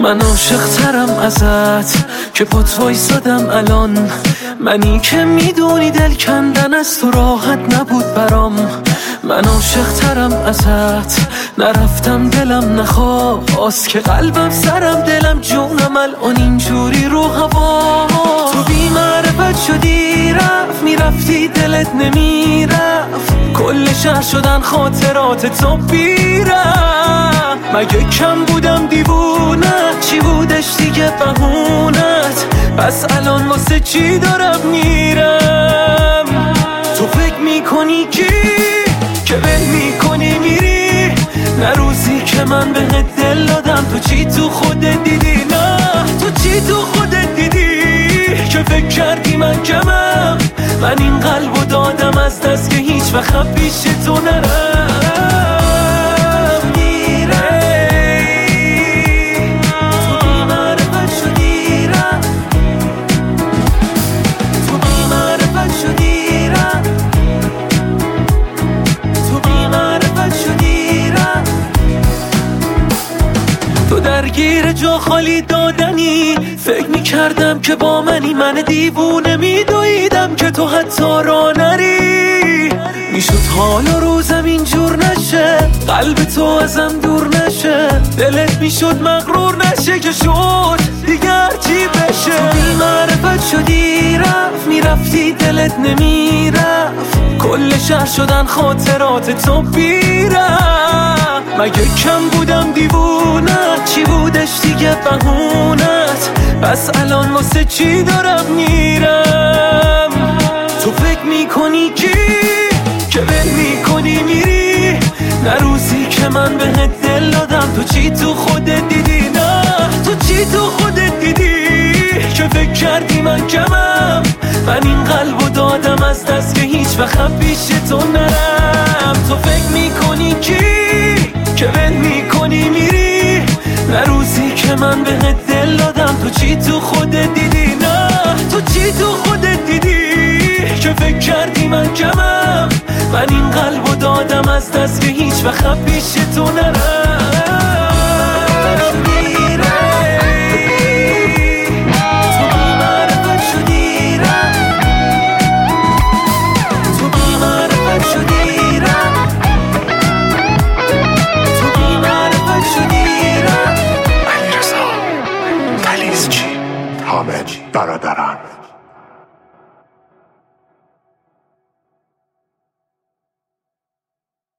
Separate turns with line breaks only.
من عاشق ترم ازت که پات وایسادم الان، منی که میدونی دل کندن از تو راحت نبود برام. من عاشق ترم ازت، نرفتم دلم نخواست که قلبم سرم دلم جونم الان اینجوری رو هوا. تو بی معرفت شدی رفت میرفتی دلت نمیرفت، کل شهر شدن خاطرات تو بیرم. مگه کم بودم دیوونه، چی بودش دیگه بهونت؟ پس الان واسه چی دارم میرم؟ تو فکر میکنی که ول میکنی میری، نه روزی که من بهت دل دادم تو چی تو خودت دیدی؟ نه تو چی تو خودت دیدی که فکر کردی من کمم؟ من این قلبو دادم از دست که هیچ وقت پیش تو نرم. درگیر جا خالی دادنی، فکر میکردم که با منی، من دیوونه میدویدم که تو حتی را نری. میشد حال و روزم اینجور نشه، قلب تو ازم دور نشه، دلت میشد مغرور نشه که شد دیگر چی بشه. تو بی معرفت شدی رفت میرفتی دلت نمیرفت، کل شهر شدن خاطرات تو بیرم. مگه کم بودم دیوونه، چی بودش دیگه بهونت؟ پس الان واسه چی دارم میرم؟ تو فکر میکنی که ول میکنی میری، نه روزی که من بهت دل دادم تو چی تو خودت دیدی؟ نه تو چی تو خودت دیدی که فکر کردی من کمم؟ من این قلبو دادم از دست که هیچ وقت پیش تو نرم. تو فکر میکنی که ول میکنی میری، نه روزی که من بهت دل دادم تو چی تو خودت دیدی؟ نه تو چی تو خودت دیدی که فکر کردی من کمم؟ من این قلبو دادم از دست که هیچ وقت پیش تو نرم.